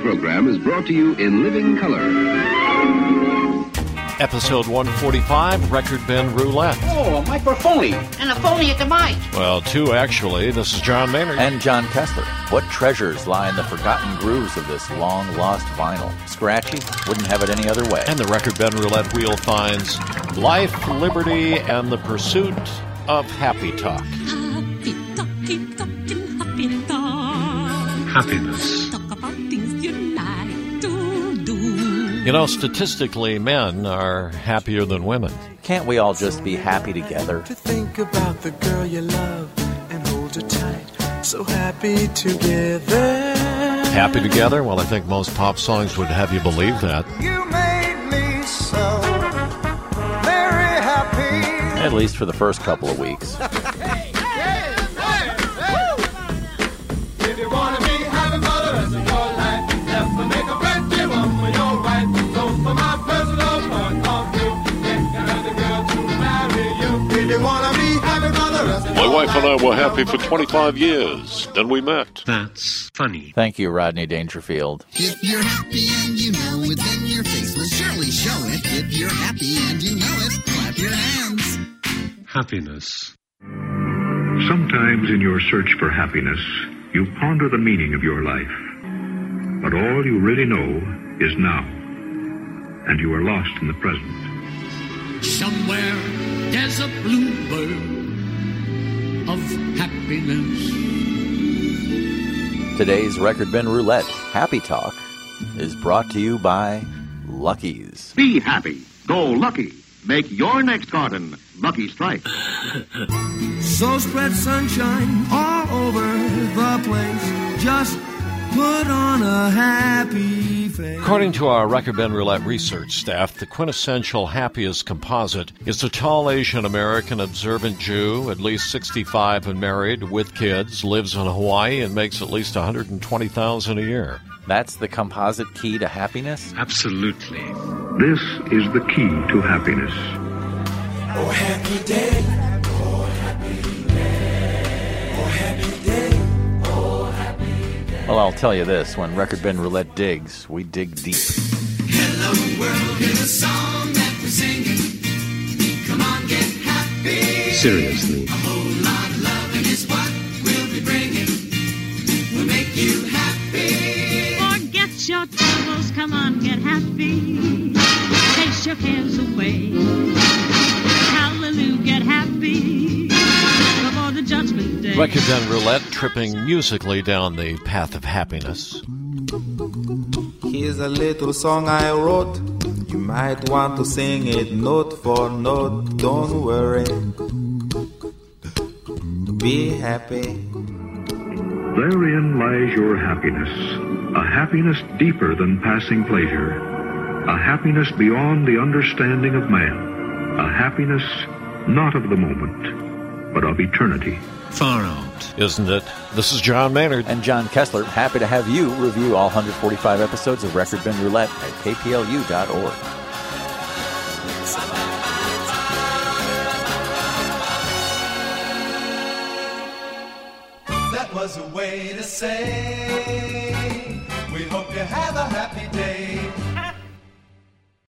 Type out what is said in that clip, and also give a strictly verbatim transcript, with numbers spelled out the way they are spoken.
program is brought to you in living color. Episode one forty-five, Record Bin Roulette. Oh, a microphone. And a phony at the mic. Well, two actually. This is John Maynard. And John Kessler. What treasures lie in the forgotten grooves of this long-lost vinyl? Scratchy? Wouldn't have it any other way. And the Record Bin Roulette wheel finds life, liberty, and the pursuit of happy talk. Happy talking, talking, happy talk. Happiness. Talk about things you like to do. You know, statistically, men are happier than women. Can't we all just be happy together? To think about the girl you love and hold her tight. So happy together. Happy together? Well, I think most pop songs would have you believe that. You made me so very happy. At least for the first couple of weeks. My wife and I were happy for twenty-five years. Then we met. That's funny. Thank you, Rodney Dangerfield. If you're happy and you know it, then your face will surely show it. If you're happy and you know it, clap your hands. Happiness. Sometimes in your search for happiness, you ponder the meaning of your life. But all you really know is now. And you are lost in the present. Somewhere there's a bluebird of happiness. Today's Record Bin Roulette Happy Talk is brought to you by Lucky's. Be happy. Go Lucky. Make your next garden Lucky Strike. So spread sunshine all over the place. Just put on a happy face. According to our Record Bin Roulette research staff, the quintessential happiest composite is a tall Asian American observant Jew, at least sixty-five and married, with kids, lives in Hawaii, and makes at least one hundred twenty thousand dollars a year. That's the composite key to happiness? Absolutely. This is the key to happiness. Oh, happy day. Oh, happy day. Oh, happy day. Oh, happy day. Well, I'll tell you this. When Record Bin Roulette digs, we dig deep. Hello world, here's a song that we're singing. Come on, get happy. Seriously. A whole lot of loving is what we'll be bringing. We'll make you happy. Forget your troubles, come on, get happy. Chase your cares away. Hallelujah, get happy. Before the judgment day. Record Bin Roulette tripping musically down the path of happiness. Here's a little song I wrote. You might want to sing it note for note. Don't worry. Be happy. Therein lies your happiness. A happiness deeper than passing pleasure. A happiness beyond the understanding of man. A happiness not of the moment, but of eternity. Far out. Isn't it? This is John Maynard. And John Kessler. Happy to have you review all one hundred forty-five episodes of Record Bin Roulette at k p l u dot org. That was a way to say, we hope you have a happy day.